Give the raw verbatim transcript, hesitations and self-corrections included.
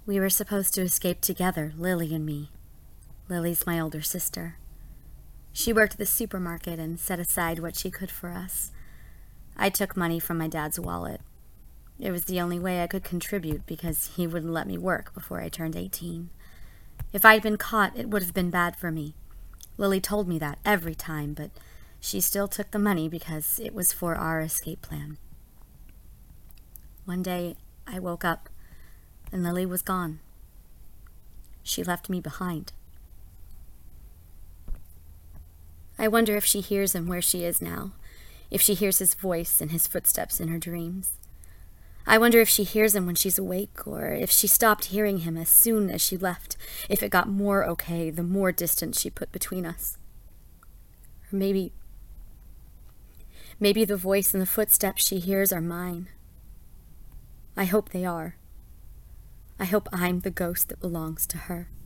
We were supposed to escape together, Lily and me. Lily's my older sister. She worked at the supermarket and set aside what she could for us. I took money from my dad's wallet. It was the only way I could contribute because he wouldn't let me work before I turned eighteen. If I'd been caught, it would have been bad for me. Lily told me that every time, but she still took the money because it was for our escape plan. One day, I woke up, and Lily was gone. She left me behind. I wonder if she hears him where she is now, if she hears his voice and his footsteps in her dreams. I wonder if she hears him when she's awake, or if she stopped hearing him as soon as she left, if it got more okay the more distance she put between us. Or maybe... Maybe the voice and the footsteps she hears are mine. I hope they are. I hope I'm the ghost that belongs to her.